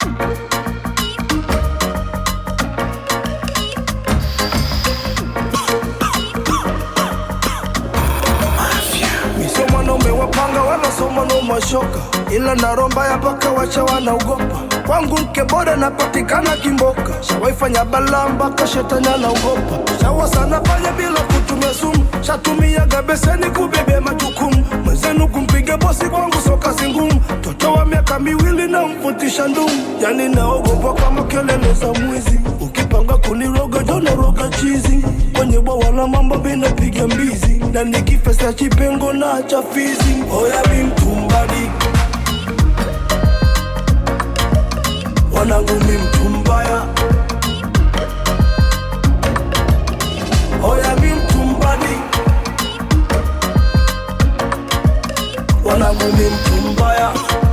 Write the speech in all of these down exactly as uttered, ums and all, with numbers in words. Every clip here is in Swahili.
Wapanga wala soma no mashoka, ila naromba ya paka wacha wanaogopa. Kwangu mke bora napatikana kimboka, shawaifanya balamba kashetanya na ugopa. Shawa sana fanya bila kutumia sumu, shatumia gabeseni kubebe majukumu. Mwenzenu kumpige bosi kwangu soka singumu, toto wa miaka miwili na mfutisha ndumu. Yani naogopa kama kelele za mwizi, ukipanga kuniroga jona roga chizi. Kwenye bwawa la mambo bina piga mbizi, na nikifesa chipengo na chafizi. Oya mi mtumbadi, wanangu mi mtumbaya. Oya mi mtumbadi, wanangu mi mtumbaya.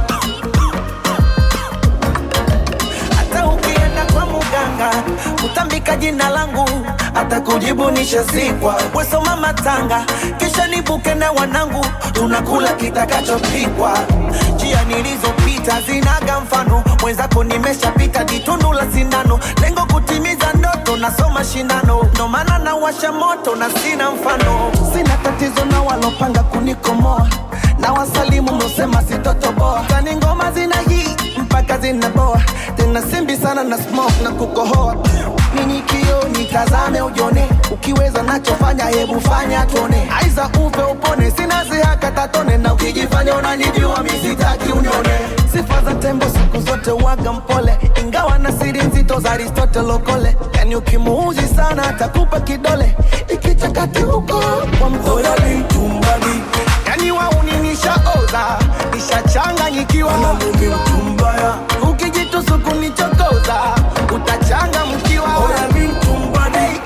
Hata ukienda kwa muganga utambika jina langu, hata kujibu nishazikwa. Weso mama tanga, kisha nibuke na wanangu, tunakula kitakachopikwa. Njia nilizopita zinaga mfano, mwenzako nimeshapita jitundu la sindano. Lengo kutimiza ndoto, nasoma shindano, ndo maana nawasha moto na sina mfano. Sina tatizo na walopanga kunikomoa, na wasalimu mosema sitotoboa. Tani ngoma zina hii mpaka zinaboa, tena simbi sana na smoke na kukohoa. Nini kio nitazame ujone, ukiweza nachofanya hebu fanya tuone. Aiza upe upone, sina zihaka tatone, na ukijifanya unanijua misitaki unione. Sifa za tembo siku zote waga mpole, ingawa na siri nzito za Aristotle lokole. Yani ukimuuzi sana atakupa kidole, ikichakati huko kwa mtole. Oya mi mtumbadi, yani wauni nisha oza, nisha changa nyikiwa. wanangu mi mtumbaya. Ukijitusu kunichokoza, utachanga mkiwa. Oya mi mtumbadi,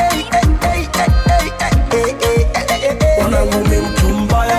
wanangu mi mtumbaya.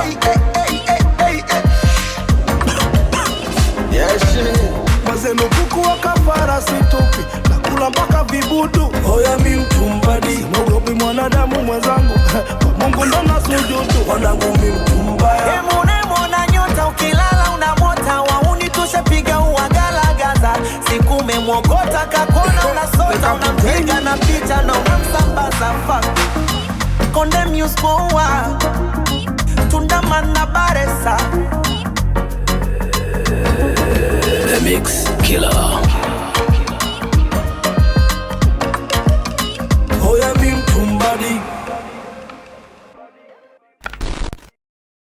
Mazenu kuku wa kafara situpi, nakula mpaka vibudu. Oya mi mtumbadi, mogopi mwanadamu mwenzangu, kwa Mungu ndo nasujudu. Wanangu mi mtumbaya. Emune mwana nyota ukilala unamota, wauni tushapiga uwagalagaza. Siku memwogota kakona unasota, unampiga na picha na unamsambaza. Fuck Konde Muse Power, Tundamana Baresa.